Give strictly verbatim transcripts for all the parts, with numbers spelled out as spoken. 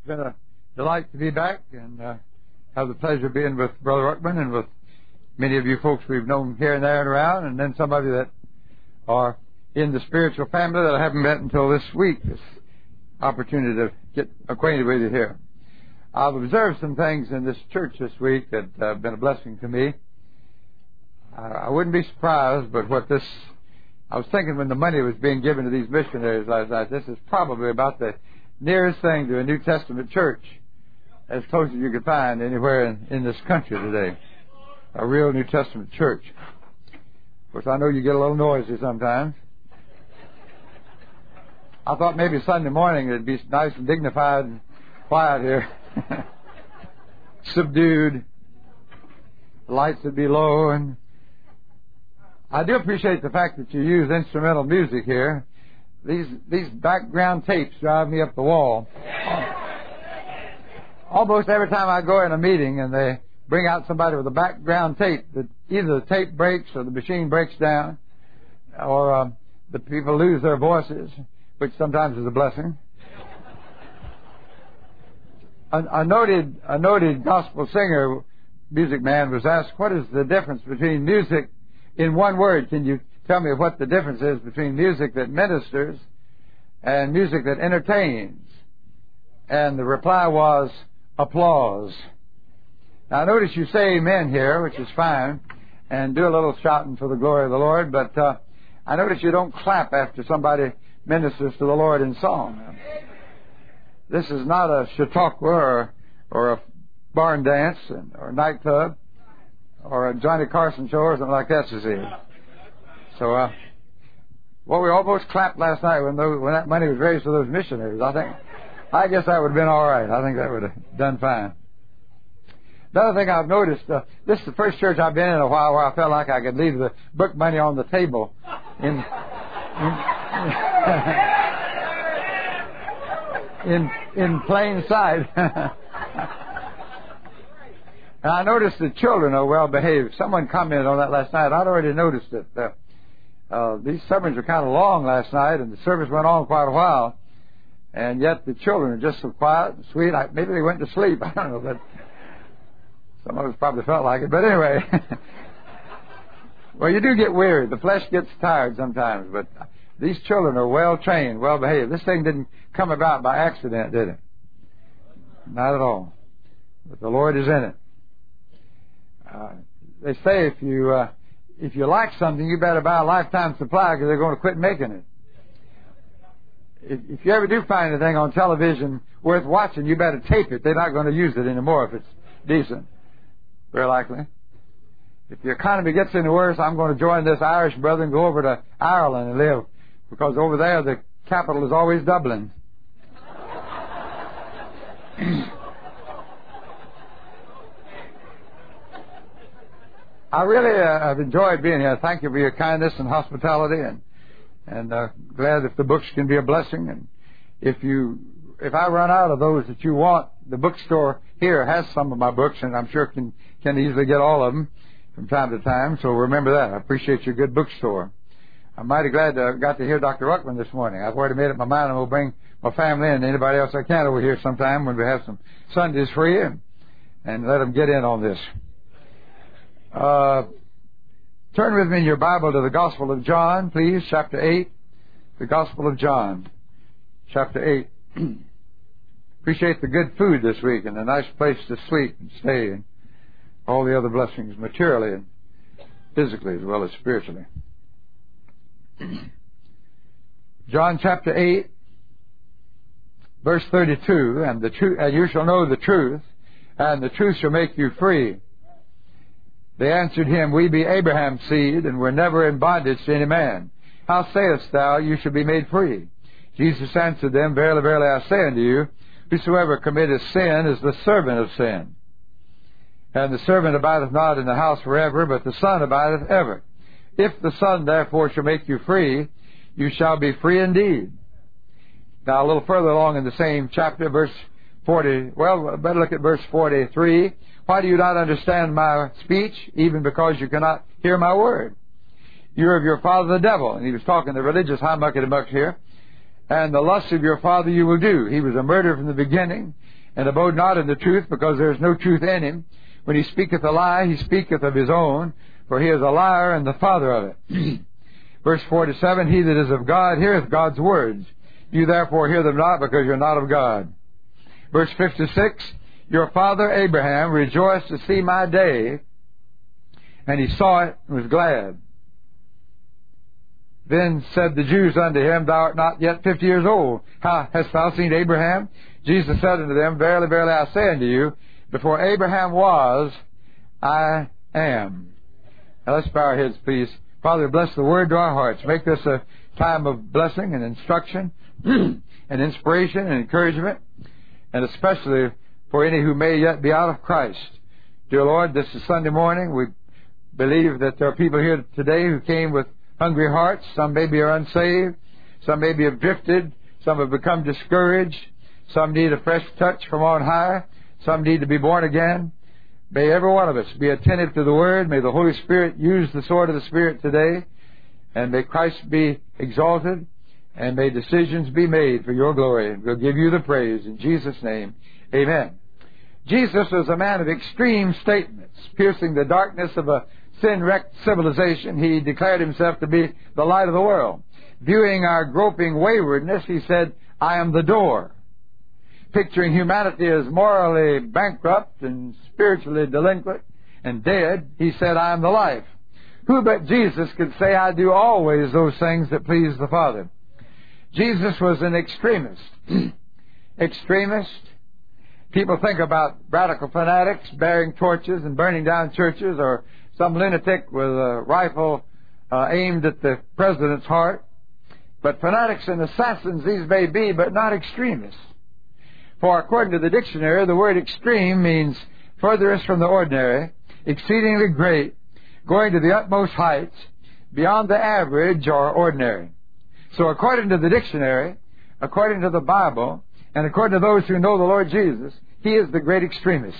It's been a delight to be back and uh, have the pleasure of being with Brother Ruckman and with many of you folks we've known here and there and around, and then some of you that are in the spiritual family that I haven't met until this week, this opportunity to get acquainted with you here. I've observed some things in this church this week that have been a blessing to me. Uh, I wouldn't be surprised, but what this, I was thinking when the money was being given to these missionaries last night, this is probably about the nearest thing to a New Testament church as close as you could find anywhere in, in this country today. A real New Testament church. Of course, I know you get a little noisy sometimes. I thought maybe Sunday morning it'd be nice and dignified and quiet here. Subdued. The lights would be low. And I do appreciate the fact that you use instrumental music here. These these background tapes drive me up the wall. Almost every time I go in a meeting and they bring out somebody with a background tape, that either the tape breaks or the machine breaks down, or uh, the people lose their voices, which sometimes is a blessing. A, a noted a noted gospel singer, music man, was asked, "What is the difference between music?" In one word, can you tell me what the difference is between music that ministers and music that entertains? And the reply was, applause. Now, I notice you say amen here, which is fine, and do a little shouting for the glory of the Lord, but uh, I notice you don't clap after somebody ministers to the Lord in song. This is not a chautauqua or, or a barn dance or a nightclub or a Johnny Carson show or something like that, you see. So, uh, well, we almost clapped last night when those, when that money was raised for those missionaries. I think, I guess that would have been all right. I think that would have done fine. Another thing I've noticed, uh, this is the first church I've been in a while where I felt like I could leave the book money on the table in in, in, in plain sight. And I noticed the children are well behaved. Someone commented on that last night. I'd already noticed it. Uh, uh, these sermons were kind of long last night, and the service went on quite a while. And yet the children are just so quiet and sweet. I, maybe they went to sleep. I don't know, but some of us probably felt like it. But anyway, well, you do get weary. The flesh gets tired sometimes. But these children are well trained, well behaved. This thing didn't come about by accident, did it? Not at all. But the Lord is in it. Uh, they say if you uh, if you like something, you better buy a lifetime supply because they're going to quit making it. If, if you ever do find anything on television worth watching, you better tape it. They're not going to use it anymore if it's decent. Very likely. If the economy gets any worse, I'm going to join this Irish brother and go over to Ireland and live, because over there the capital is always Dublin. I really uh, have enjoyed being here. Thank you for your kindness and hospitality, and and uh, glad if the books can be a blessing. And if you, if I run out of those that you want, the bookstore here has some of my books, and I'm sure can can easily get all of them from time to time. So remember that. I appreciate your good bookstore. I'm mighty glad to got to hear Doctor Ruckman this morning. I've already made up my mind I'm going to bring my family and anybody else I can over here sometime when we have some Sundays free, and, and let them get in on this. Uh, turn with me in your Bible to the Gospel of John, please, chapter eight. The Gospel of John, chapter eight. Appreciate the good food this week and a nice place to sleep and stay, and all the other blessings materially and physically as well as spiritually. John chapter eight, verse thirty-two, and the truth, and you shall know the truth, and the truth shall make you free. They answered him, We be Abraham's seed, and were never in bondage to any man. How sayest thou, you shall be made free? Jesus answered them, Verily, verily, I say unto you, whosoever committeth sin is the servant of sin. And the servant abideth not in the house forever, but the Son abideth ever. If the Son therefore shall make you free, you shall be free indeed. Now, a little further along in the same chapter, verse forty, well, better look at verse forty-three. Why do you not understand my speech, even because you cannot hear my word? You're of your father the devil. And he was talking to religious high muckety mucks here. And the lusts of your father you will do. He was a murderer from the beginning, and abode not in the truth, because there is no truth in him. When he speaketh a lie, he speaketh of his own, for he is a liar and the father of it. Verse forty-seven, he that is of God heareth God's words. You therefore hear them not, because you're not of God. Verse fifty-six, your father Abraham rejoiced to see my day, and he saw it and was glad. Then said the Jews unto him, thou art not yet fifty years old. How hast thou seen Abraham? Jesus said unto them, verily, verily, I say unto you, before Abraham was, I am. Now let's bow our heads, please. Father, bless the word to our hearts. Make this a time of blessing and instruction and inspiration and encouragement, and especially for any who may yet be out of Christ. Dear Lord, this is Sunday morning. We believe that there are people here today who came with hungry hearts. Some maybe are unsaved. Some maybe have drifted. Some have become discouraged. Some need a fresh touch from on high. Some need to be born again. May every one of us be attentive to the Word. May the Holy Spirit use the sword of the Spirit today. And may Christ be exalted. And may decisions be made for your glory. We'll give you the praise. In Jesus' name, amen. Jesus was a man of extreme statements, piercing the darkness of a sin-wrecked civilization. He declared himself to be the light of the world. Viewing our groping waywardness, he said, I am the door. Picturing humanity as morally bankrupt and spiritually delinquent and dead, he said, I am the life. Who but Jesus could say, I do always those things that please the Father? Jesus was an extremist. Extremist. People think about radical fanatics bearing torches and burning down churches, or some lunatic with a rifle uh, aimed at the president's heart. But fanatics and assassins these may be, but not extremists. For according to the dictionary, the word extreme means furthest from the ordinary, exceedingly great, going to the utmost heights, beyond the average or ordinary. So according to the dictionary, according to the Bible, and according to those who know the Lord Jesus, He is the great extremist.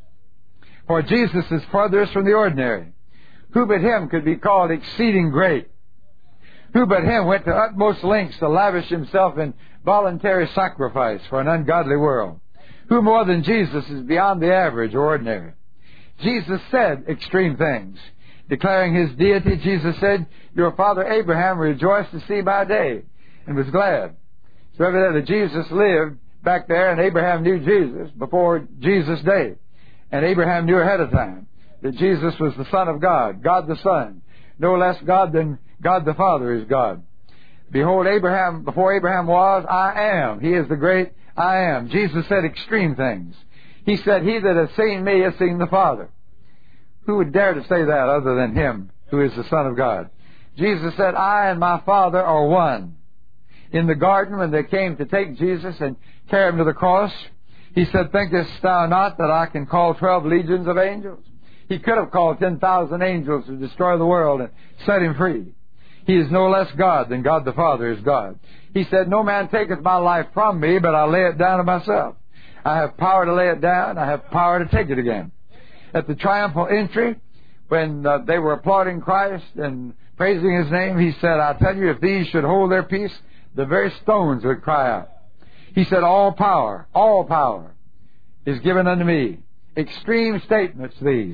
For Jesus is furthest from the ordinary. Who but Him could be called exceeding great? Who but Him went to utmost lengths to lavish Himself in voluntary sacrifice for an ungodly world? Who more than Jesus is beyond the average or ordinary? Jesus said extreme things. Declaring His deity, Jesus said, your father Abraham rejoiced to see my day and was glad. So evidently Jesus lived back there, and Abraham knew Jesus before Jesus' day. And Abraham knew ahead of time that Jesus was the Son of God, God the Son. No less God than God the Father is God. Behold, Abraham, before Abraham was, I am. He is the great I am. Jesus said extreme things. He said, he that has seen me has seen the Father. Who would dare to say that other than Him who is the Son of God? Jesus said, I and my Father are one. In the garden, when they came to take Jesus and carry Him to the cross, He said, thinkest thou not that I can call twelve legions of angels? He could have called ten thousand angels to destroy the world and set Him free. He is no less God than God the Father is God. He said, no man taketh my life from me, but I lay it down of myself. I have power to lay it down. I have power to take it again. At the triumphal entry, when uh, they were applauding Christ and praising His name, He said, I tell you, if these should hold their peace, the very stones would cry out. He said, all power, all power is given unto me. Extreme statements, these.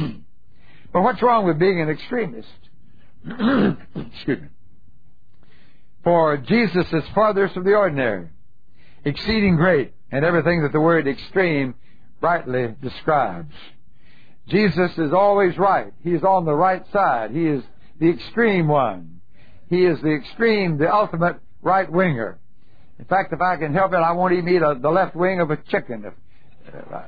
But what's wrong with being an extremist? Excuse me. For Jesus is farthest from the ordinary, exceeding great, and everything that the word extreme rightly describes. Jesus is always right. He is on the right side. He is the extreme one. He is the extreme, the ultimate right-winger. In fact, if I can help it, I won't even eat a, the left wing of a chicken. If, if I,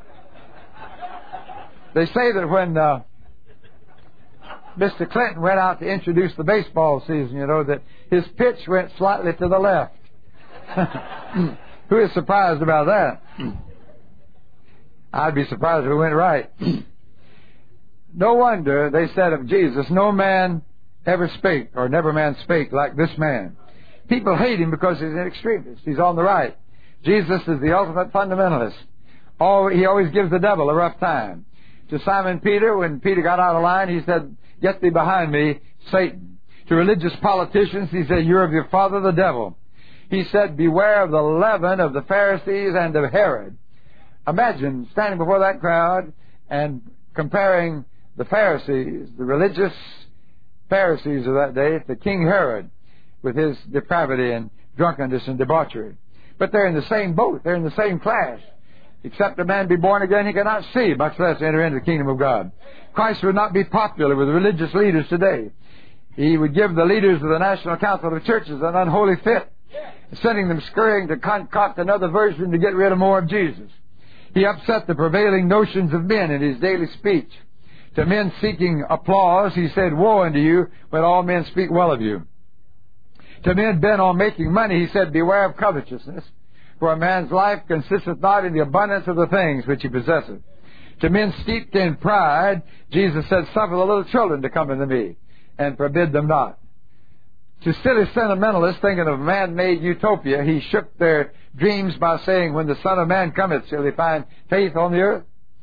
they say that when uh, Mister Clinton went out to introduce the baseball season, you know, that his pitch went slightly to the left. Who is surprised about that? I'd be surprised if it went right. No wonder they said of Jesus, no man ever spake, or never man spake like this man. People hate Him because He's an extremist. He's on the right. Jesus is the ultimate fundamentalist. All, he always gives the devil a rough time. To Simon Peter, when Peter got out of line, he said, get thee behind me, Satan. To religious politicians, he said, you're of your father the devil. He said, beware of the leaven of the Pharisees and of Herod. Imagine standing before that crowd and comparing the Pharisees, the religious Pharisees of that day, to King Herod with his depravity and drunkenness and debauchery. But they're in the same boat. They're in the same class. Except a man be born again, he cannot see, much less enter into the kingdom of God. Christ would not be popular with religious leaders today. He would give the leaders of the National Council of Churches an unholy fit, sending them scurrying to concoct another version to get rid of more of Jesus. He upset the prevailing notions of men in his daily speech. To men seeking applause, he said, "Woe unto you when all men speak well of you." To men bent on making money, he said, "Beware of covetousness, for a man's life consisteth not in the abundance of the things which he possesseth." To men steeped in pride, Jesus said, "Suffer the little children to come unto me, and forbid them not." To silly sentimentalists thinking of man-made utopia, he shook their dreams by saying, "When the Son of Man cometh, shall he find faith on the earth?"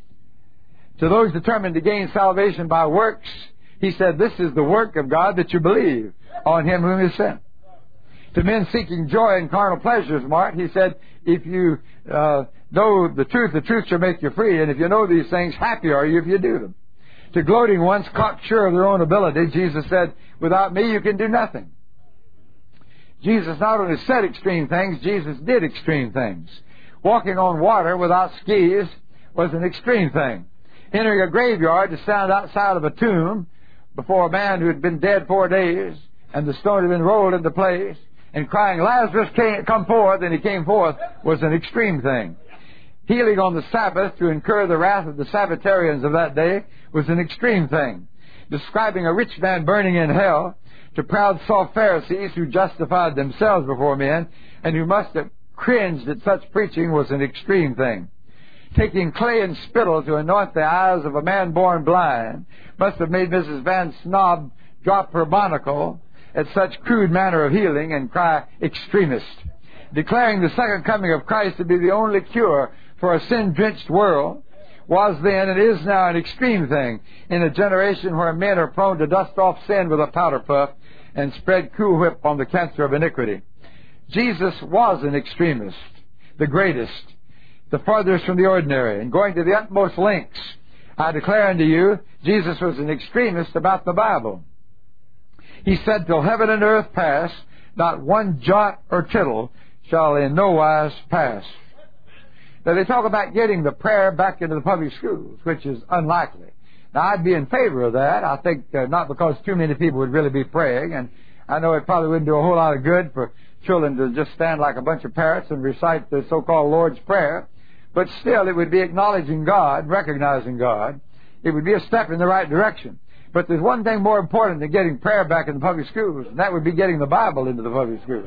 To those determined to gain salvation by works, he said, "This is the work of God, that you believe on him whom he sent." To men seeking joy in carnal pleasures, Mark, he said, "If you uh, know the truth, the truth shall make you free. And if you know these things, happy are you if you do them." To gloating ones, cocksure of their own ability, Jesus said, "Without me you can do nothing." Jesus not only said extreme things, Jesus did extreme things. Walking on water without skis was an extreme thing. Entering a graveyard to stand outside of a tomb before a man who had been dead four days and the stone had been rolled into place, and crying, "Lazarus, came, come forth," and he came forth, was an extreme thing. Healing on the Sabbath to incur the wrath of the Sabbatarians of that day was an extreme thing. Describing a rich man burning in hell to proud soft Pharisees who justified themselves before men and who must have cringed at such preaching was an extreme thing. Taking clay and spittle to anoint the eyes of a man born blind must have made Missus Van Snob drop her monocle at such crude manner of healing and cry, "Extremist." Declaring the second coming of Christ to be the only cure for a sin-drenched world was then and is now an extreme thing in a generation where men are prone to dust off sin with a powder puff and spread Cool Whip on the cancer of iniquity. Jesus was an extremist, the greatest, the farthest from the ordinary, and going to the utmost lengths. I declare unto you, Jesus was an extremist about the Bible. He said, "Till heaven and earth pass, not one jot or tittle shall in no wise pass." Now, they talk about getting the prayer back into the public schools, which is unlikely. Now, I'd be in favor of that. I think uh, not because too many people would really be praying, and I know it probably wouldn't do a whole lot of good for children to just stand like a bunch of parrots and recite the so-called Lord's Prayer, but still it would be acknowledging God, recognizing God. It would be a step in the right direction. But there's one thing more important than getting prayer back in the public schools, and that would be getting the Bible into the public schools.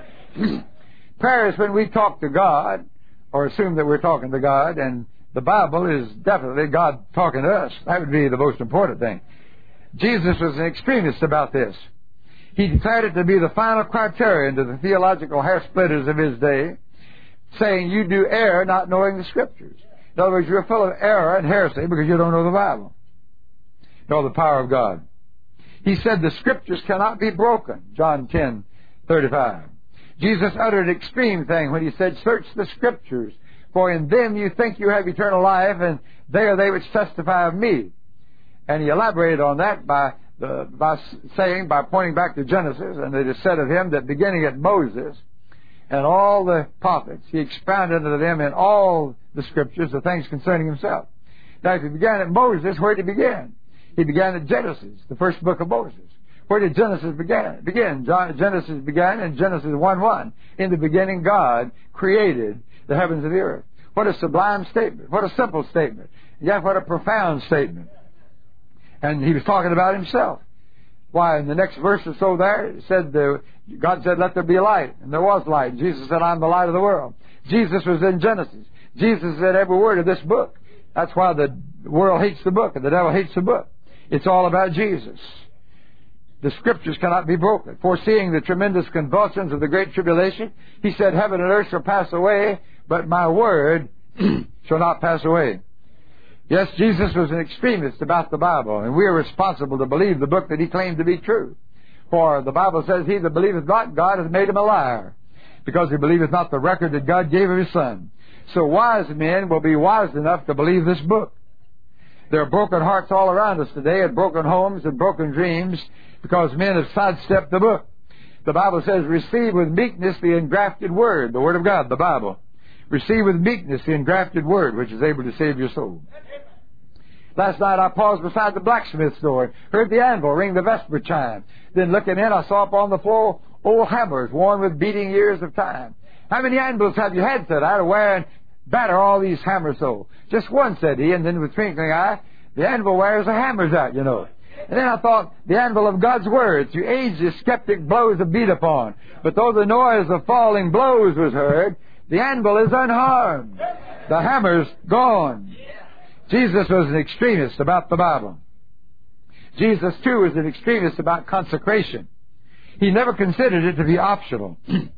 Prayer is when we talk to God, or assume that we're talking to God, and the Bible is definitely God talking to us. That would be the most important thing. Jesus was an extremist about this. He declared it to be the final criterion to the theological hair-splitters of his day, saying, "You do err not knowing the Scriptures." In other words, you're full of error and heresy because you don't know the Bible, nor the power of God. He said the Scriptures cannot be broken, John ten thirty-five. Jesus uttered an extreme thing when he said, "Search the Scriptures, for in them you think you have eternal life, and they are they which testify of me." And he elaborated on that by, the, by saying, by pointing back to Genesis, and it is said of him that beginning at Moses and all the prophets, he expounded unto them in all the Scriptures the things concerning himself. Now, if he began at Moses, where did he begin? He began at Genesis, the first book of Moses. Where did Genesis begin? begin? Genesis began in Genesis one one. In the beginning, God created the heavens and the earth. What a sublime statement. What a simple statement. Yet what a profound statement. And he was talking about himself. Why, in the next verse or so there, it said, uh, God said, "Let there be light." And there was light. And Jesus said, "I'm the light of the world." Jesus was in Genesis. Jesus said every word of this book. That's why the world hates the book and the devil hates the book. It's all about Jesus. The Scriptures cannot be broken. Foreseeing the tremendous convulsions of the Great Tribulation, he said, "Heaven and earth shall pass away, but my word shall not pass away." Yes, Jesus was an extremist about the Bible, and we are responsible to believe the book that he claimed to be true. For the Bible says, "He that believeth not God hath made him a liar, because he believeth not the record that God gave of his Son." So wise men will be wise enough to believe this book. There are broken hearts all around us today, and broken homes and broken dreams, because men have sidestepped the book. The Bible says, receive with meekness the engrafted word, the Word of God, the Bible. Receive with meekness the engrafted word, which is able to save your soul. Last night I paused beside the blacksmith's door, heard the anvil ring the vesper chime. Then looking in, I saw upon the floor old hammers worn with beating years of time. How many anvils have you had, said I, to wear and batter all these hammers so? Just one, said he, and then with twinkling eye, the anvil wears the hammers out, you know. And then I thought, the anvil of God's Word, through ages skeptic blows have beat upon. But though the noise of falling blows was heard, the anvil is unharmed. The hammer's gone. Jesus was an extremist about the Bible. Jesus, too, was an extremist about consecration. He never considered it to be optional.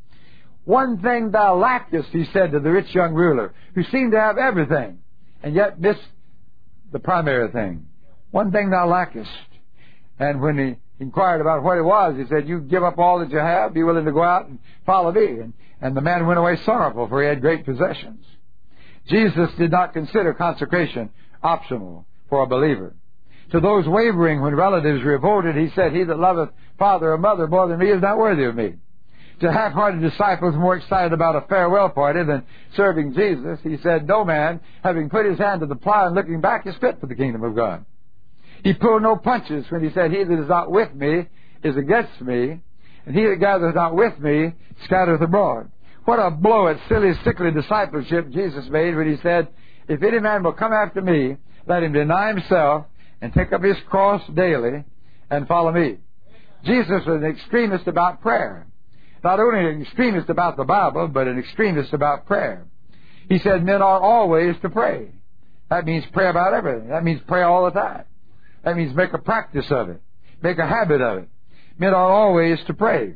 One thing thou lackest, he said to the rich young ruler, who seemed to have everything, and yet missed the primary thing. One thing thou lackest. And when he inquired about what it was, he said, you give up all that you have, be willing to go out and follow me. And, and the man went away sorrowful, for he had great possessions. Jesus did not consider consecration optional for a believer. To those wavering when relatives revolted, he said, he that loveth father or mother more than me is not worthy of me. To half-hearted disciples more excited about a farewell party than serving Jesus, he said, no man, having put his hand to the plow and looking back, is fit for the kingdom of God. He pulled no punches when he said, he that is not with me is against me, and he that gathereth not with me scattereth abroad. What a blow at silly, sickly discipleship Jesus made when he said, if any man will come after me, let him deny himself and take up his cross daily and follow me. Jesus was an extremist about prayer. Not only an extremist about the Bible, but an extremist about prayer. He said men are always to pray. That means pray about everything. That means pray all the time. That means make a practice of it. Make a habit of it. Men are always to pray.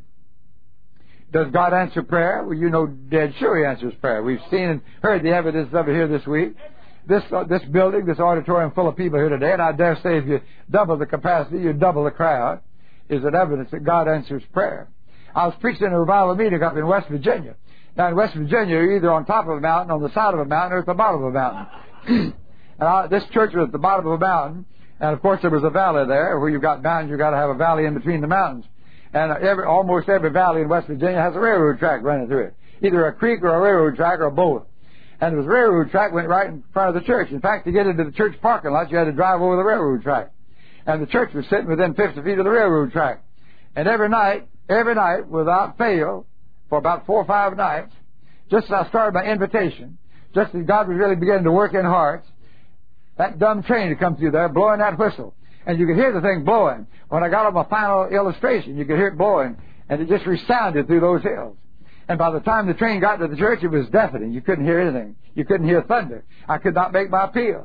Does God answer prayer? Well, you know dead sure He answers prayer. We've seen and heard the evidence of it here this week. This uh, this building, this auditorium full of people here today, and I dare say if you double the capacity, you double the crowd, is an evidence that God answers prayer. I was preaching in a revival meeting up in West Virginia. Now in West Virginia, you're either on top of a mountain, on the side of a mountain, or at the bottom of a mountain. and I, this church was at the bottom of a mountain, and of course there was a valley there. Where you've got mountains, you've got to have a valley in between the mountains. And every, almost every valley in West Virginia has a railroad track running through it. Either a creek or a railroad track or both. And the railroad track went right in front of the church. In fact, to get into the church parking lot, you had to drive over the railroad track. And the church was sitting within fifty feet of the railroad track. And every night, every night, without fail, for about four or five nights, just as I started my invitation, just as God was really beginning to work in hearts, that dumb train had come through there blowing that whistle. And you could hear the thing blowing. When I got on my final illustration, you could hear it blowing, and it just resounded through those hills. And by the time the train got to the church, it was deafening. You couldn't hear anything. You couldn't hear thunder. I could not make my appeal.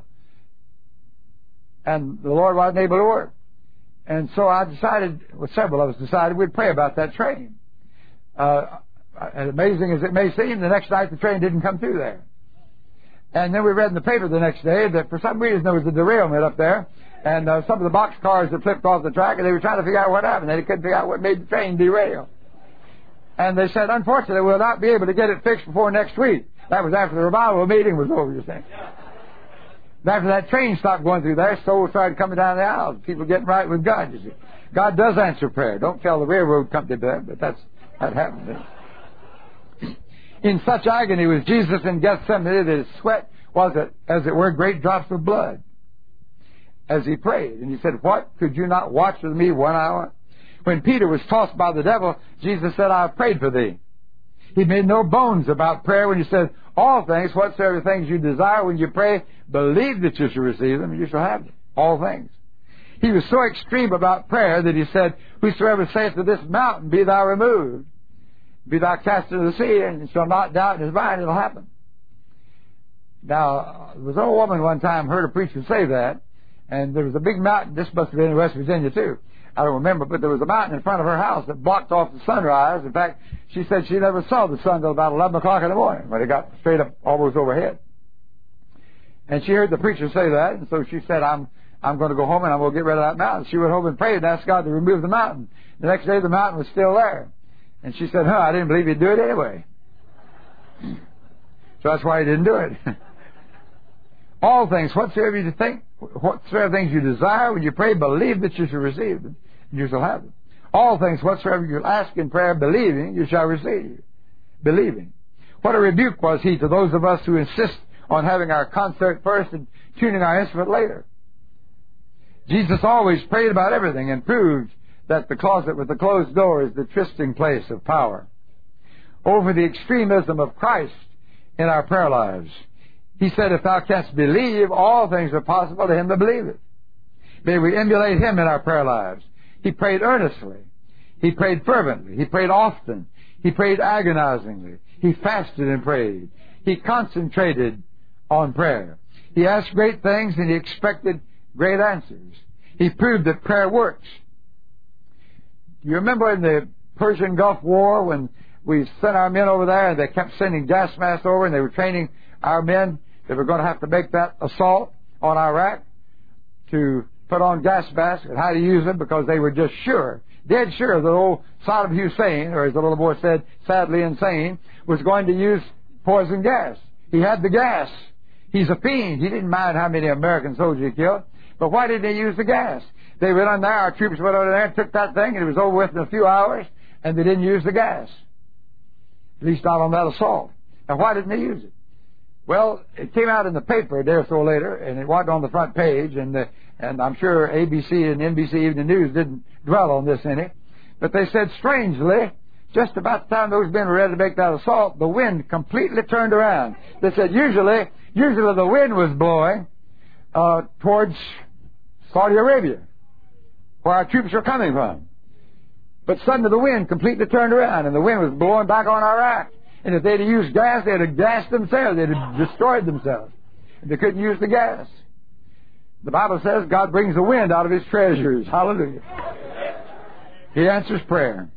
And the Lord wasn't able to work. And so I decided, well, several of us decided we'd pray about that train. Uh, as amazing as it may seem, the next night the train didn't come through there. And then we read in the paper the next day that for some reason there was a derailment up there. And uh, some of the box cars had flipped off the track, and they were trying to figure out what happened. They couldn't figure out what made the train derail. And they said, unfortunately, we'll not be able to get it fixed before next week. That was after the revival meeting was over, you see. And after that train stopped going through there, souls started coming down the aisles. People getting right with God, you see. God does answer prayer. Don't tell the railroad company that, but that's that happened. In such agony was Jesus in Gethsemane that his sweat was, as it were, great drops of blood as he prayed. And he said, what? Could you not watch with me one hour? When Peter was tossed by the devil, Jesus said, I have prayed for thee. He made no bones about prayer when he said, all things, whatsoever things you desire when you pray, believe that you shall receive them, and you shall have them. All things. He was so extreme about prayer that he said, whosoever saith to this mountain, be thou removed, be thou cast into the sea, and shall not doubt in his mind, it'll happen. Now, there was an old woman one time heard a preacher say that, and there was a big mountain. This must have been in West Virginia, too. I don't remember, but there was a mountain in front of her house that blocked off the sunrise. In fact, she said she never saw the sun until about eleven o'clock in the morning when it got straight up almost overhead. And she heard the preacher say that, and so she said, I'm I'm going to go home and I'm going to get rid of that mountain. She went home and prayed and asked God to remove the mountain. The next day, the mountain was still there. And she said, huh, I didn't believe you'd do it anyway. So that's why he didn't do it. All things, whatsoever you think, whatsoever things you desire, when you pray, believe that you shall receive them, and you shall have them. All things, whatsoever you ask in prayer, believing, you shall receive. Believing. What a rebuke was he to those of us who insist on having our concert first and tuning our instrument later. Jesus always prayed about everything and proved that the closet with the closed door is the trysting place of power. Over the extremism of Christ in our prayer lives, he said, if thou canst believe, all things are possible to him that believeth. May we emulate him in our prayer lives. He prayed earnestly. He prayed fervently. He prayed often. He prayed agonizingly. He fasted and prayed. He concentrated on prayer. He asked great things and he expected great answers. He proved that prayer works. You remember in the Persian Gulf War when we sent our men over there and they kept sending gas masks over and they were training our men that were going to have to make that assault on Iraq to put on gas masks and how to use them because they were just sure, dead sure that old Saddam Hussein, or as the little boy said, sadly insane, was going to use poison gas. He had the gas. He's a fiend. He didn't mind how many American soldiers he killed. But why didn't he use the gas? They went on there, our troops went over there and took that thing, and it was over with in a few hours, and they didn't use the gas. At least not on that assault. Now, why didn't they use it? Well, it came out in the paper a day or so later, and it wasn't on the front page, and the, and I'm sure A B C and N B C Evening News didn't dwell on this any. But they said, strangely, just about the time those men were ready to make that assault, the wind completely turned around. They said usually, usually the wind was blowing uh, towards Saudi Arabia, where our troops were coming from. But suddenly the wind completely turned around, and the wind was blowing back on Iraq. And if they'd have used gas, they'd have gassed themselves. They'd have destroyed themselves. They couldn't use the gas. The Bible says God brings the wind out of his treasures. Hallelujah. He answers prayer.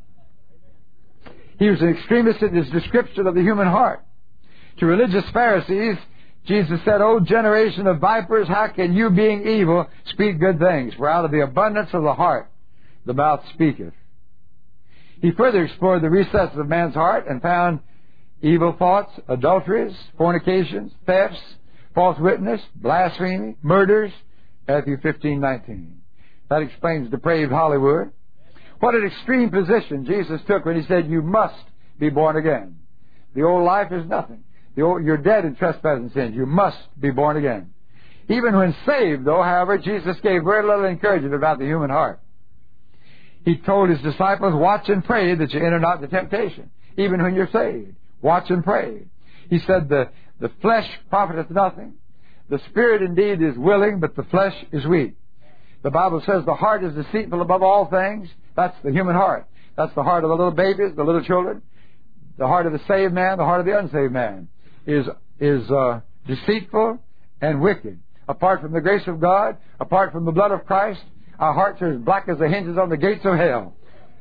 He was an extremist in his description of the human heart. To religious Pharisees, Jesus said, O generation of vipers, how can you, being evil, speak good things? For out of the abundance of the heart, the mouth speaketh. He further explored the recesses of man's heart and found evil thoughts, adulteries, fornications, thefts, false witness, blasphemy, murders, Matthew fifteen nineteen. That explains depraved Hollywood. What an extreme position Jesus took when he said, you must be born again. The old life is nothing. The old, you're dead in trespass and sins. You must be born again. Even when saved, though, however, Jesus gave very little encouragement about the human heart. He told his disciples, watch and pray that you enter not into temptation. Even when you're saved, watch and pray. He said, the, the flesh profiteth nothing. The spirit indeed is willing, but the flesh is weak. The Bible says the heart is deceitful above all things. That's the human heart. That's the heart of the little babies, the little children. The heart of the saved man, the heart of the unsaved man is, is uh, deceitful and wicked. Apart from the grace of God, apart from the blood of Christ, our hearts are as black as the hinges on the gates of hell.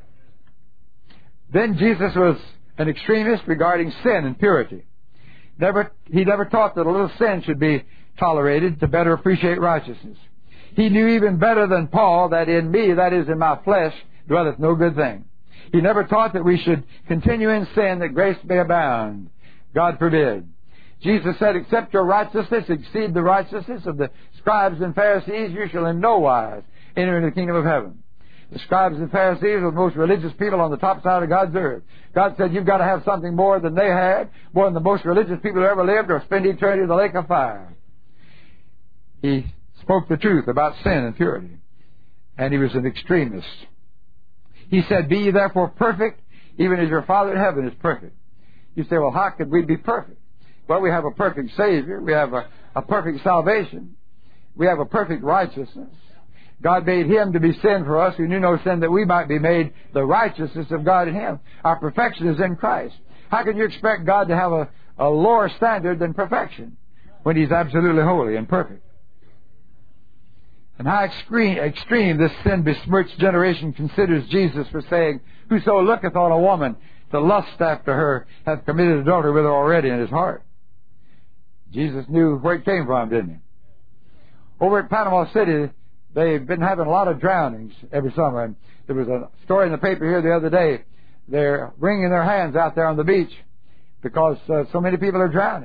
Then Jesus was an extremist regarding sin and purity. Never, he never taught that a little sin should be tolerated to better appreciate righteousness. He knew even better than Paul that in me, that is in my flesh, dwelleth no good thing. He never taught that we should continue in sin that grace may abound. God forbid. Jesus said, except your righteousness exceed the righteousness of the scribes and Pharisees, you shall in no wise enter into the kingdom of heaven. The scribes and Pharisees were the most religious people on the top side of God's earth. God said, you've got to have something more than they had, more than the most religious people who ever lived, or spend eternity in the lake of fire. He spoke the truth about sin and purity, and he was an extremist. He said, be ye therefore perfect, even as your Father in heaven is perfect. You say, well, how could we be perfect? Well, we have a perfect Savior. We have a, a perfect salvation. We have a perfect righteousness. God made him to be sin for us who knew no sin, that we might be made the righteousness of God in him. Our perfection is in Christ. How can you expect God to have a, a lower standard than perfection when he's absolutely holy and perfect? And how extreme, extreme this sin-besmirched generation considers Jesus for saying, whoso looketh on a woman to lust after her hath committed adultery with her already in his heart. Jesus knew where it came from, didn't he? Over at Panama City, they've been having a lot of drownings every summer. And there was a story in the paper here the other day. They're wringing their hands out there on the beach because uh, so many people are drowning.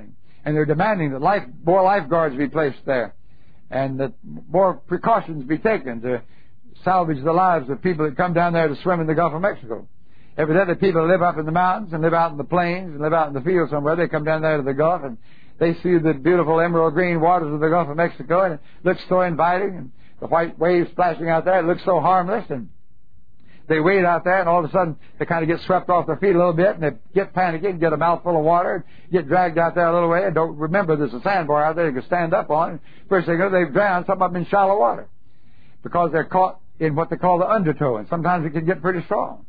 And they're demanding that life, more lifeguards be placed there, and that more precautions be taken to salvage the lives of people that come down there to swim in the Gulf of Mexico. Evidently, people that live up in the mountains and live out in the plains and live out in the fields somewhere, they come down there to the Gulf and they see the beautiful emerald green waters of the Gulf of Mexico, and it looks so inviting, and the white waves splashing out there, it looks so harmless, and they wade out there, and all of a sudden they kind of get swept off their feet a little bit, and they get panicky and get a mouthful of water, and get dragged out there a little way, and don't remember there's a sandbar out there they can stand up on. And first thing you know, they've drowned, some of them in shallow water, because they're caught in what they call the undertow, and sometimes it can get pretty strong.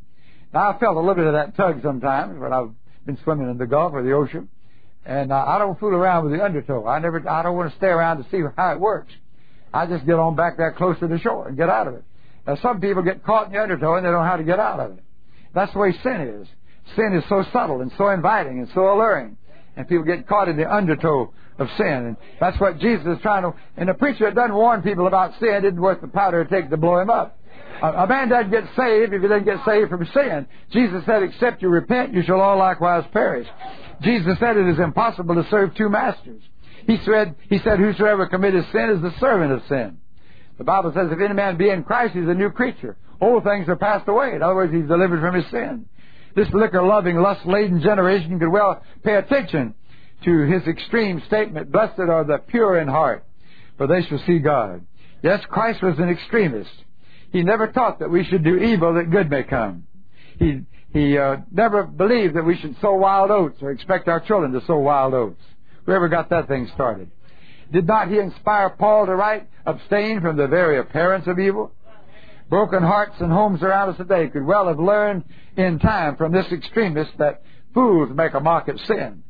Now, I felt a little bit of that tug sometimes when I've been swimming in the Gulf or the ocean, and uh, I don't fool around with the undertow. I never, I don't want to stay around to see how it works. I just get on back there close to the shore and get out of it. Now, some people get caught in the undertow and they don't know how to get out of it. That's the way sin is. Sin is so subtle and so inviting and so alluring, and people get caught in the undertow of sin. And that's what Jesus is trying to... And a preacher that doesn't warn people about sin isn't worth the powder it takes to blow him up. A, a man doesn't get saved if he doesn't get saved from sin. Jesus said, except you repent, you shall all likewise perish. Jesus said it is impossible to serve two masters. He said, he said, whosoever committeth sin is the servant of sin. The Bible says, if any man be in Christ, he's a new creature. Old things are passed away. In other words, he's delivered from his sin. This liquor-loving, lust-laden generation could well pay attention to his extreme statement, blessed are the pure in heart, for they shall see God. Yes, Christ was an extremist. He never taught that we should do evil that good may come. He he uh, never believed that we should sow wild oats or expect our children to sow wild oats. Whoever got that thing started. Did not he inspire Paul to write, abstain from the very appearance of evil? Broken hearts and homes around us today could well have learned in time from this extremist that fools make a mock at sin.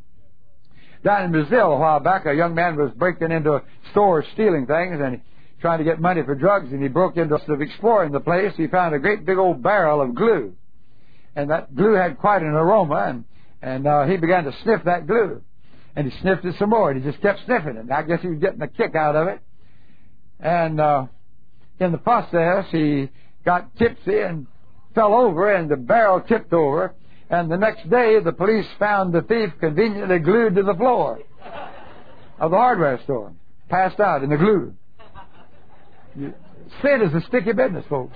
Down in Brazil a while back, a young man was breaking into a store stealing things and trying to get money for drugs, and he broke into, of exploring the place, he found a great big old barrel of glue. And that glue had quite an aroma, and, and uh, he began to sniff that glue. And he sniffed it some more, and he just kept sniffing it. And I guess he was getting a kick out of it. And uh, in the process, he got tipsy and fell over, and the barrel tipped over. And the next day, the police found the thief conveniently glued to the floor of the hardware store, passed out in the glue. Sin is a sticky business, folks.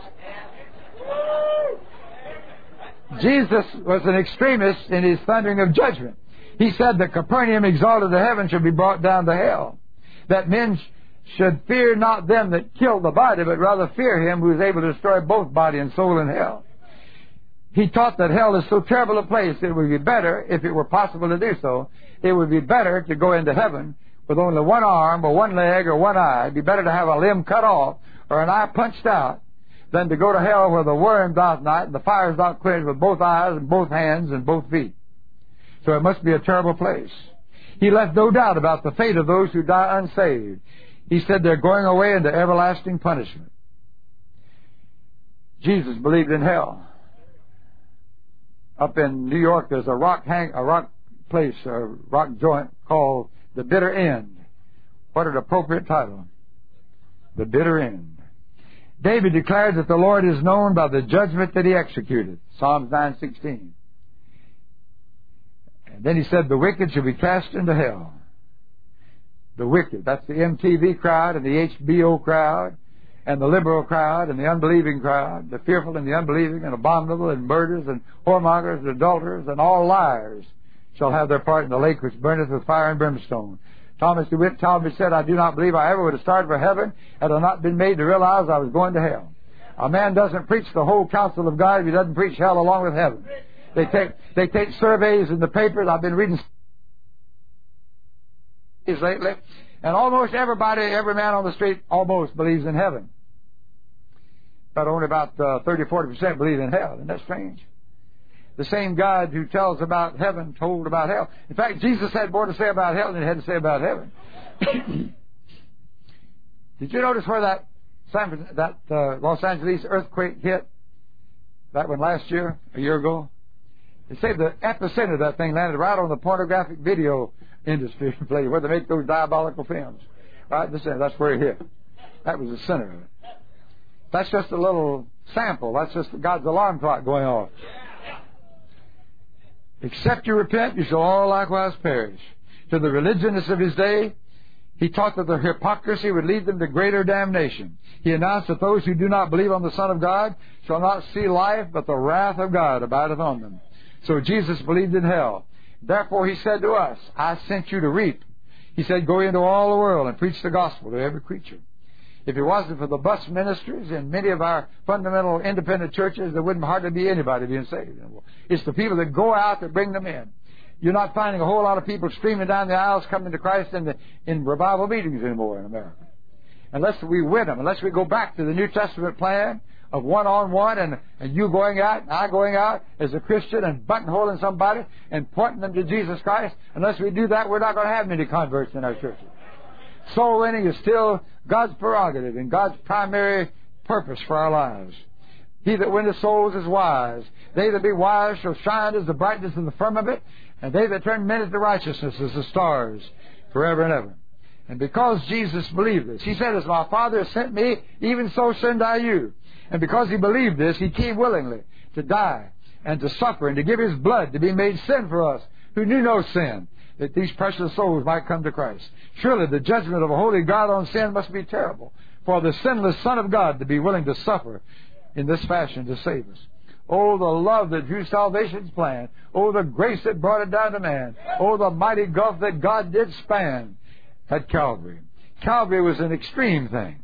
Jesus was an extremist in his thundering of judgment. He said that Capernaum exalted to heaven should be brought down to hell. That men sh- should fear not them that kill the body, but rather fear him who is able to destroy both body and soul in hell. He taught that hell is so terrible a place, it would be better, if it were possible to do so, it would be better to go into heaven with only one arm or one leg or one eye. It'd be better to have a limb cut off or an eye punched out than to go to hell where the worm doth not and the fire is not quenched with both eyes and both hands and both feet. So it must be a terrible place. He left no doubt about the fate of those who die unsaved. He said they're going away into everlasting punishment. Jesus believed in hell. Up in New York, there's a rock hang, a rock place, a rock joint called The Bitter End. What an appropriate title. The Bitter End. David declared that the Lord is known by the judgment that he executed. Psalms nine sixteen. And then he said, the wicked shall be cast into hell. The wicked. That's the M T V crowd and the H B O crowd and the liberal crowd and the unbelieving crowd, the fearful and the unbelieving and abominable and murderers and whoremongers and adulterers and all liars shall have their part in the lake which burneth with fire and brimstone. Thomas DeWitt Talmage said, I do not believe I ever would have started for heaven had I not been made to realize I was going to hell. A man doesn't preach the whole counsel of God if he doesn't preach hell along with heaven. They take they take surveys in the papers. I've been reading lately, and almost everybody, every man on the street almost believes in heaven. But only about uh, thirty, forty percent believe in hell. Isn't that strange? The same God who tells about heaven told about hell. In fact, Jesus had more to say about hell than he had to say about heaven. Did you notice where that San, that uh, Los Angeles earthquake hit? That one last year, a year ago? They say the epicenter of that thing landed right on the pornographic video industry place where they make those diabolical films. Right in the center. That's where it hit. That was the center of it. That's just a little sample. That's just God's alarm clock going off. Except you repent, you shall all likewise perish. to the religionists of his day. He taught that their hypocrisy would lead them to greater damnation. He announced that those who do not believe on the Son of God shall not see life, but the wrath of God abideth on them. So Jesus believed in hell. Therefore he said to us, I sent you to reap. He said, go into all the world and preach the gospel to every creature. If it wasn't for the bus ministries in many of our fundamental independent churches, there wouldn't hardly be anybody being saved. It's the people that go out that bring them in. You're not finding a whole lot of people streaming down the aisles coming to Christ in, the, in revival meetings anymore in America. Unless we win them, unless we go back to the New Testament plan of one-on-one and, and you going out and I going out as a Christian and buttonholing somebody and pointing them to Jesus Christ, unless we do that, we're not going to have many converts in our churches. Soul winning is still God's prerogative and God's primary purpose for our lives. He that winneth souls is wise. They that be wise shall shine as the brightness of the firmament, and they that turn men to righteousness as the stars forever and ever. And because Jesus believed this, He said, as my Father has sent me, even so send I you. And because He believed this, He came willingly to die and to suffer and to give His blood to be made sin for us who knew no sin, that these precious souls might come to Christ. Surely the judgment of a holy God on sin must be terrible, for the sinless Son of God to be willing to suffer in this fashion to save us. Oh, the love that drew salvation's plan. Oh, the grace that brought it down to man. Oh, the mighty gulf that God did span at Calvary. Calvary was an extreme thing.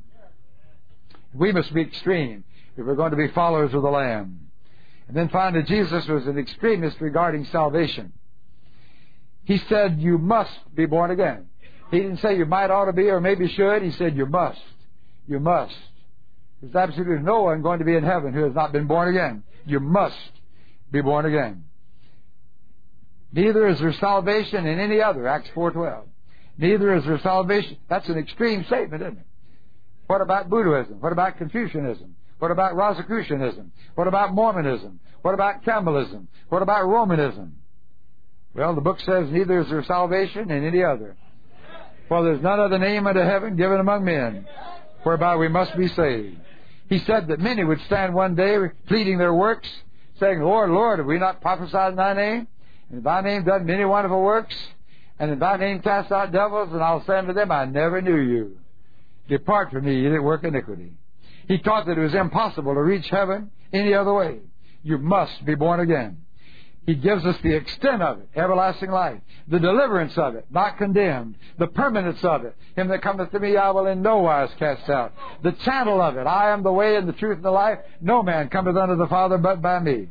We must be extreme if we're going to be followers of the Lamb. And then finally, Jesus was an extremist regarding salvation. He said, you must be born again. He didn't say you might ought to be or maybe should. He said, you must. You must. There's absolutely no one going to be in heaven who has not been born again. You must be born again. Neither is there salvation in any other, Acts four twelve. Neither is there salvation. That's an extreme statement, isn't it? What about Buddhism? What about Confucianism? What about Rosicrucianism? What about Mormonism? What about Campbellism? What about Romanism? Well, the book says, neither is there salvation in any other. For there's none other name under heaven given among men, whereby we must be saved. He said that many would stand one day pleading their works, saying, Lord, Lord, have we not prophesied in Thy name? And in Thy name done many wonderful works? And in Thy name cast out devils? And I'll say unto them, I never knew you. Depart from me, ye that work iniquity. He taught that it was impossible to reach heaven any other way. You must be born again. He gives us the extent of it, everlasting life, the deliverance of it, not condemned, the permanence of it. Him that cometh to me I will in no wise cast out. The channel of it, I am the way and the truth and the life. No man cometh unto the Father but by me.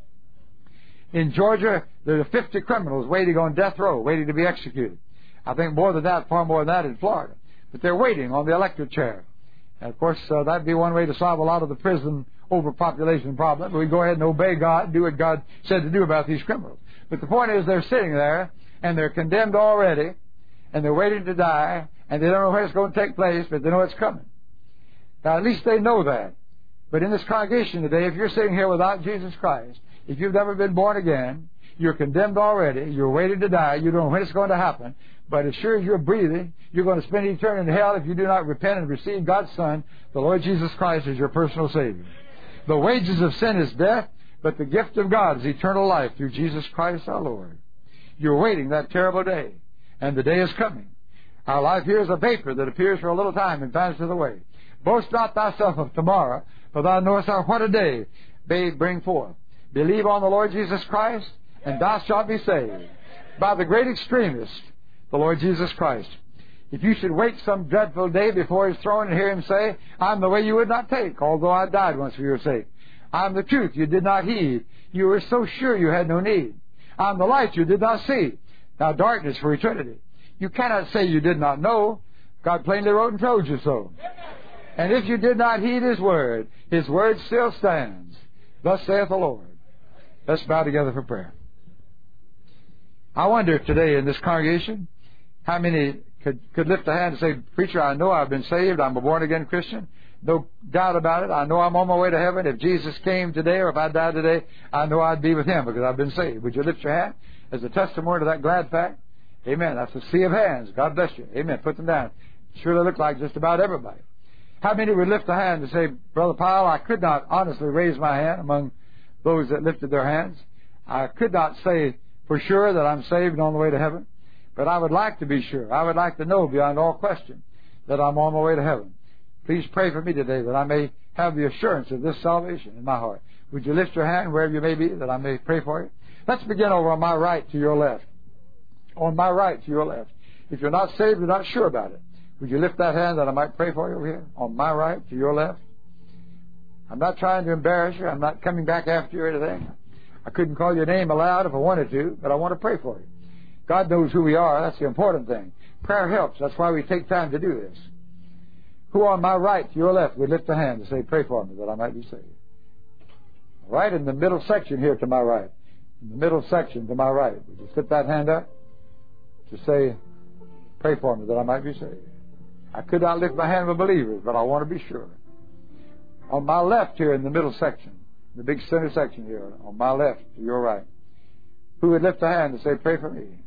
In Georgia, there are fifty criminals waiting on death row, waiting to be executed. I think more than that, far more than that in Florida. But they're waiting on the electric chair. And of course, uh, that'd be one way to solve a lot of the prison overpopulation problem. We go ahead and obey God, do what God said to do about these criminals. But the point is, they're sitting there, and they're condemned already, and they're waiting to die, and they don't know when it's going to take place, but they know it's coming. Now, at least they know that. But in this congregation today, if you're sitting here without Jesus Christ, if you've never been born again, you're condemned already, you're waiting to die, you don't know when it's going to happen, but as sure as you're breathing, you're going to spend eternity in hell if you do not repent and receive God's Son, the Lord Jesus Christ, as your personal Savior. The wages of sin is death, but the gift of God is eternal life through Jesus Christ our Lord. You're waiting that terrible day, and the day is coming. Our life here is a vapor that appears for a little time and vanishes away. Boast not thyself of tomorrow, for thou knowest not what a day may bring forth. Believe on the Lord Jesus Christ, and thou shalt be saved. By the great extremist, the Lord Jesus Christ. If you should wait some dreadful day before His throne and hear Him say, I'm the way you would not take, although I died once for your sake. I'm the truth you did not heed. You were so sure you had no need. I'm the light you did not see. Now darkness for eternity. You cannot say you did not know. God plainly wrote and told you so. And if you did not heed His word, His word still stands. Thus saith the Lord. Let's bow together for prayer. I wonder today in this congregation, how many could, could lift a hand and say, Preacher, I know I've been saved. I'm a born-again Christian. No doubt about it. I know I'm on my way to heaven. If Jesus came today or if I died today, I know I'd be with Him because I've been saved. Would you lift your hand as a testimony to that glad fact? Amen. That's a sea of hands. God bless you. Amen. Put them down. Sure they look like just about everybody. How many would lift a hand and say, Brother Powell, I could not honestly raise my hand among those that lifted their hands. I could not say for sure that I'm saved and on the way to heaven. But I would like to be sure. I would like to know beyond all question that I'm on my way to heaven. Please pray for me today that I may have the assurance of this salvation in my heart. Would you lift your hand wherever you may be that I may pray for you? Let's begin over on my right to your left. On my right to your left. If you're not saved, you're not sure about it. Would you lift that hand that I might pray for you over here? On my right to your left. I'm not trying to embarrass you. I'm not coming back after you or anything. I couldn't call your name aloud if I wanted to, but I want to pray for you. God knows who we are. That's the important thing. Prayer helps. That's why we take time to do this. Who on my right to your left would lift a hand and say, pray for me that I might be saved? Right in the middle section here to my right. In the middle section to my right. Would you slip that hand up to say, pray for me that I might be saved? I could not lift my hand of a believer, but I want to be sure. On my left here in the middle section, the big center section here, on my left to your right, who would lift a hand and say, pray for me?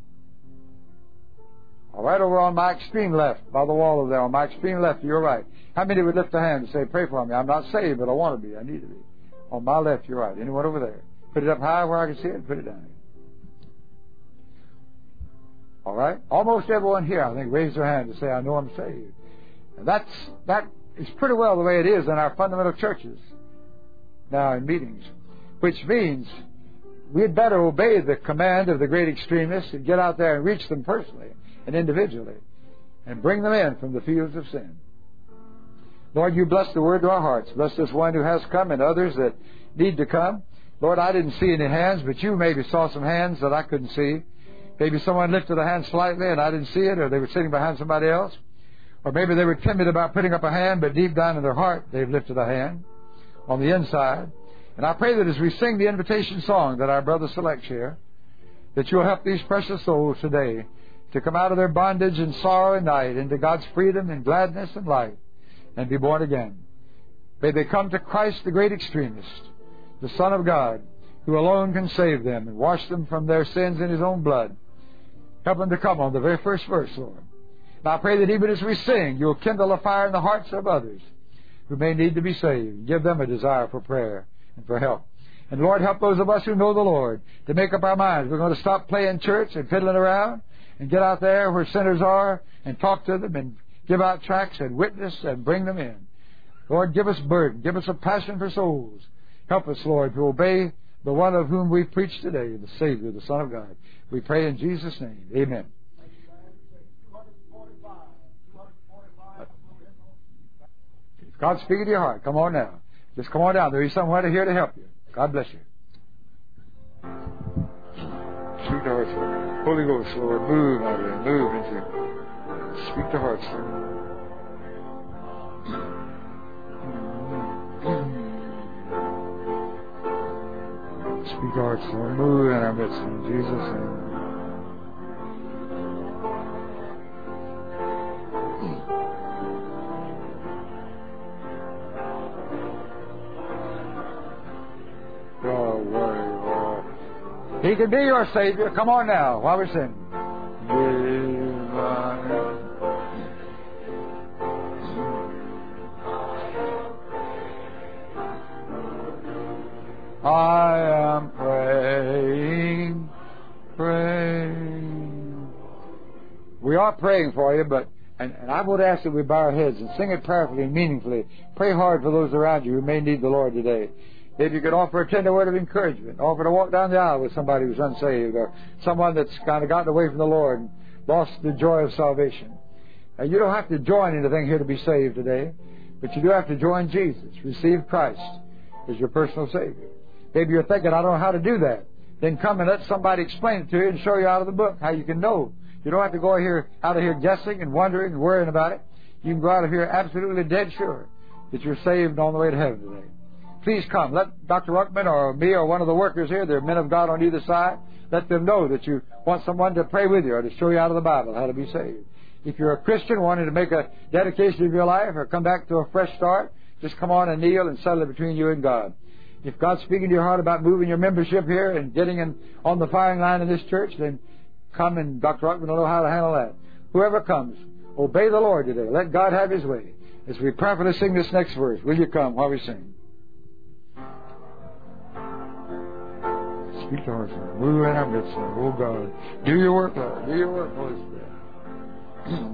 All right, over on my extreme left, by the wall over there, on my extreme left to your right. How many would lift a hand and say, pray for me? I'm not saved, but I want to be. I need to be. On my left to your right. Anyone over there? Put it up high where I can see it. Put it down here. All right? Almost everyone here, I think, raised their hand to say, I know I'm saved. And that's, that is pretty well the way it is in our fundamental churches now in meetings, which means we'd better obey the command of the great extremists and get out there and reach them personally and individually and bring them in from the fields of sin. Lord, you bless the word to our hearts. Bless this one who has come and others that need to come. Lord, I didn't see any hands, but you maybe saw some hands that I couldn't see. Maybe someone lifted a hand slightly and I didn't see it, or they were sitting behind somebody else. Or maybe they were timid about putting up a hand, but deep down in their heart they've lifted a hand on the inside. And I pray that as we sing the invitation song that our brother selects here, that you'll help these precious souls today to come out of their bondage and sorrow and night into God's freedom and gladness and light and be born again. May they come to Christ, the great extremist, the Son of God, who alone can save them and wash them from their sins in His own blood. Help them to come on the very first verse, Lord. And I pray that even as we sing, you'll kindle a fire in the hearts of others who may need to be saved. Give them a desire for prayer and for help. And Lord, help those of us who know the Lord to make up our minds. We're going to stop playing church and fiddling around and get out there where sinners are and talk to them and give out tracts and witness and bring them in. Lord, give us burden. Give us a passion for souls. Help us, Lord, to obey the one of whom we preach today, the Savior, the Son of God. We pray in Jesus' name. Amen. If God's speaking to your heart, come on now. Just come on down. There is someone here to help you. God bless you. Speak to hearts, Lord. Holy Ghost, Lord, move out of there. Move into. Speak to hearts, Lord. Speak to hearts, Lord. Move in our midst in Jesus' name. He can be your Savior. Come on now, while we're singing. I am praying, praying. We are praying for you, but and, and I would ask that we bow our heads and sing it prayerfully and meaningfully. Pray hard for those around you who may need the Lord today. If you could offer a tender word of encouragement, offer to walk down the aisle with somebody who's unsaved or someone that's kind of gotten away from the Lord and lost the joy of salvation. Now, you don't have to join anything here to be saved today, but you do have to join Jesus, receive Christ as your personal Savior. Maybe you're thinking, I don't know how to do that. Then come and let somebody explain it to you and show you out of the book how you can know. You don't have to go here out of here guessing and wondering and worrying about it. You can go out of here absolutely dead sure that you're saved and on the way to heaven today. Please come. Let Doctor Ruckman or me or one of the workers here, there are men of God on either side, let them know that you want someone to pray with you or to show you out of the Bible how to be saved. If you're a Christian wanting to make a dedication of your life or come back to a fresh start, just come on and kneel and settle it between you and God. If God's speaking to your heart about moving your membership here and getting in on the firing line in this church, then come and Doctor Ruckman will know how to handle that. Whoever comes, obey the Lord today. Let God have His way. As we prayerfully sing this next verse, will you come while we sing? Speak to hearts. Move in our midst, Lord. Oh God. Do your work, Lord. Do your work, Holy Spirit.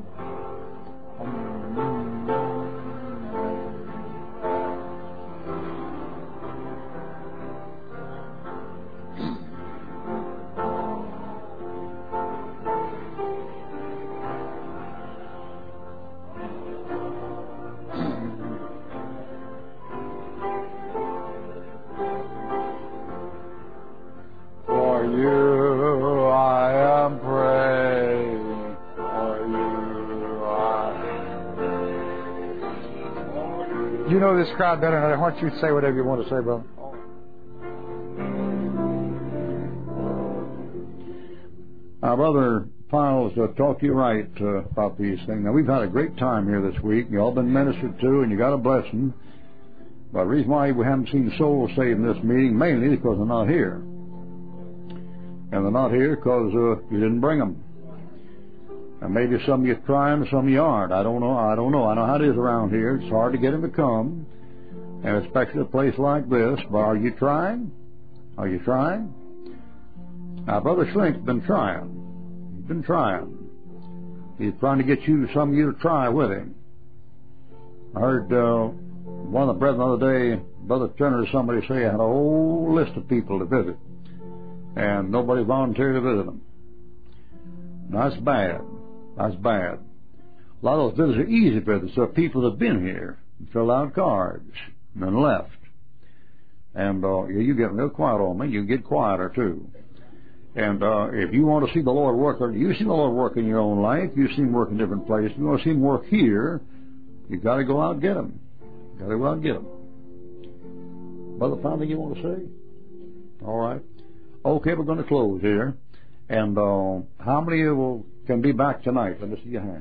You know this crowd better than I. Why don't you say whatever you want to say, brother? Now, Brother Piles, uh, talk you right uh, about these things. Now, we've had a great time here this week. You all been ministered to, and you got a blessing. But the reason why we haven't seen souls saved in this meeting, mainly is because they're not here. And they're not here because uh, you didn't bring them. And maybe some of you are trying, some of you aren't. I don't know. I don't know. I know how it is around here. It's hard to get them to come, and especially a place like this. But are you trying? Are you trying? Now, Brother Schlink's been trying. He's been trying. He's trying to get you, some of you, to try with him. I heard uh, one of the brethren the other day, Brother Turner, somebody say, had a whole list of people to visit, and nobody volunteered to visit them. Now, that's bad. That's bad. A lot of those visits are easy visits. They're people that have been here and filled out cards and then left. And uh, you get real quiet on me. You get quieter, too. And uh, if you want to see the Lord work, you see the Lord work in your own life. You see Him work in different places. You want to see Him work here, you got to go out and get Him. You got to go out and get Him. Brother, something you want to say? All right. Okay, we're going to close here. And uh, how many of you will, can be back tonight? Let me see your hands.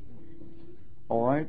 All right.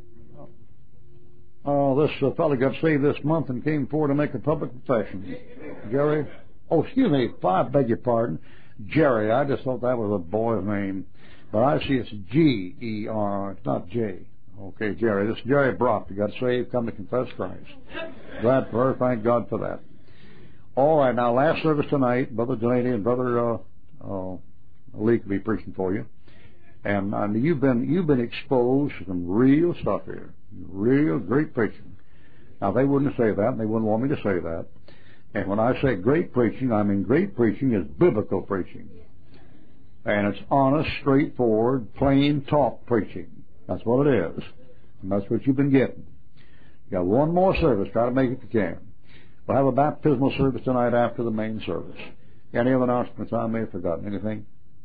Uh, this uh, fellow got saved this month and came forward to make a public confession. Jerry? Oh, excuse me. I beg your pardon. Jerry. I just thought that was a boy's name. But I see it's G E R. It's not J. Okay, Jerry. This is Jerry Brock. He got saved, come to confess Christ. Glad for her. Thank God for that. All right. Now, last service tonight, Brother Delaney and Brother... Uh, Uh, Lee could be preaching for you, and uh, you've been you've been exposed to some real stuff here, real great preaching. Now they wouldn't say that, and they wouldn't want me to say that. And when I say great preaching, I mean great preaching is biblical preaching, and it's honest, straightforward, plain talk preaching. That's what it is, and that's what you've been getting. You got one more service. Try to make it if you can. We'll have a baptismal service tonight after the main service. Any other announcements I may have forgotten? Anything?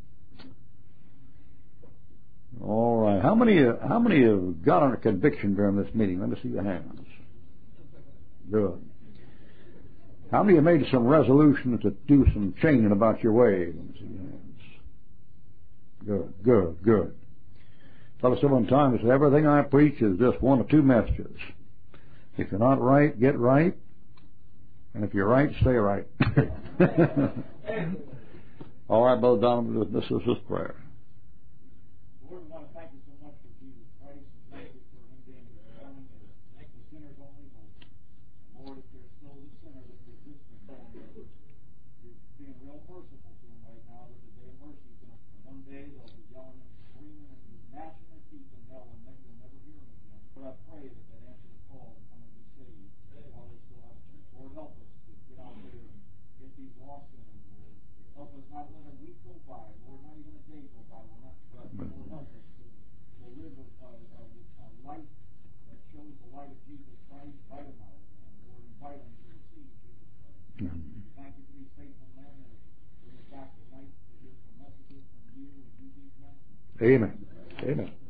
All right. How many? How many have got under conviction during this meeting? Let me see your hands. Good. How many have made some resolutions to do some changing about your ways? Let me see your hands. Good. Good. Good. Tell us one time, I said, everything I preach is just one or two messages. If you're not right, get right. And if you're right, stay right. All right, Brother Donovan, this is his prayer. Lord, we want to thank you so much for Jesus Christ, and thank you for Him being the Son and the sinner's only hope. And Lord, if there's still the sinner that resists Him, you're being real merciful to him right now, that the day of mercy is going to come. One day they'll be yelling and screaming and gnashing their teeth in hell, and then you'll never hear them again. But I pray that that answer the call and come and be saved while they still have a chance. Lord, help us to get out there and get these lost sinners. Help us not let a week go by, Lord, not even a day go by. We're not, but Lord, help us to, to live a, a, a, a life that shows the light of Jesus Christ, light them out, and Lord, invite them to receive Jesus Christ. Mm-hmm. Thank you for these faithful men that bring us back tonight to hear some messages from you and you these men. Amen. Amen.